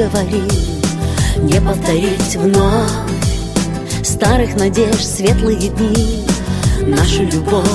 говорил, не повторить вновь старых надежд, светлые дни, нашу любовь.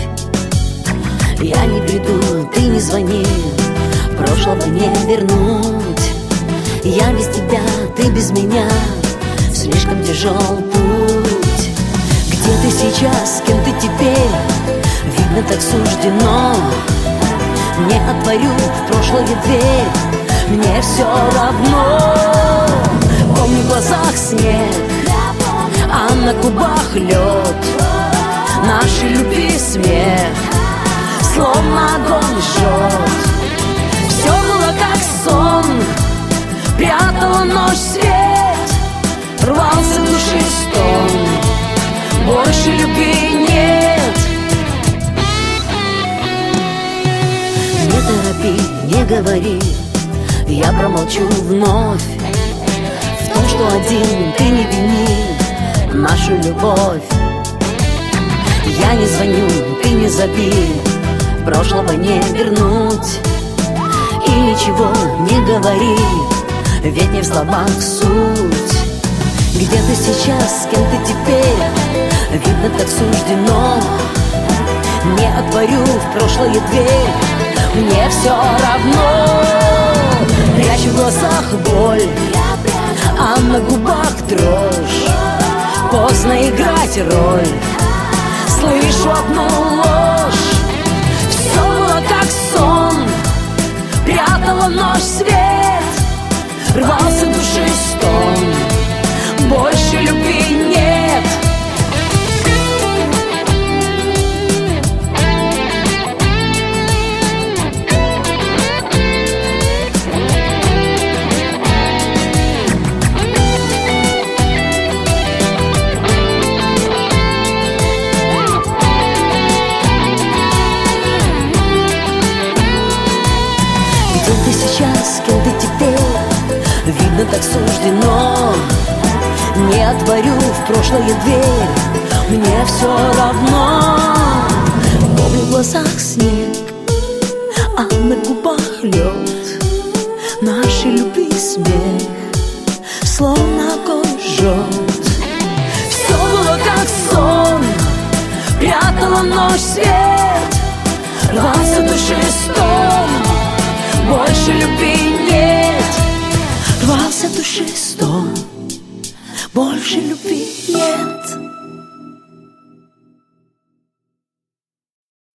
Я не приду, ты не звони, прошлого не вернуть. Я без тебя, ты без меня, слишком тяжел путь. Где ты сейчас, кем ты теперь, видно, так суждено. Не отворю в прошлое дверь, мне все равно. Помню в глазах снег, а на губах лед, нашей любви смех, словно огонь жжет. Все было как сон, прятала ночь свет, рвался души стон, больше любви нет. Не торопи, не говори, я промолчу вновь. В том, что один ты не вини нашу любовь. Я не звоню, ты не зови, прошлого не вернуть. И ничего не говори, ведь не в словах суть. Где ты сейчас, с кем ты теперь, видно, так суждено. Не отворю в прошлое дверь, мне все равно. Прячу в глазах боль, а на губах дрожь. Поздно играть роль, слышу одну ложь. Все было как сон, прятала ночь свет, рвался души стон, больше любви нет. Где ты сейчас, кем ты теперь, видно, так суждено. Не отворю в прошлое дверь, мне все равно. Помню в глазах снег, а на губах лед, нашей любви смех, словно огонь жжет. Все было как сон, прятала ночь свет, рвался души стон, больше любви нет. Рвался души стон, больше любви нет.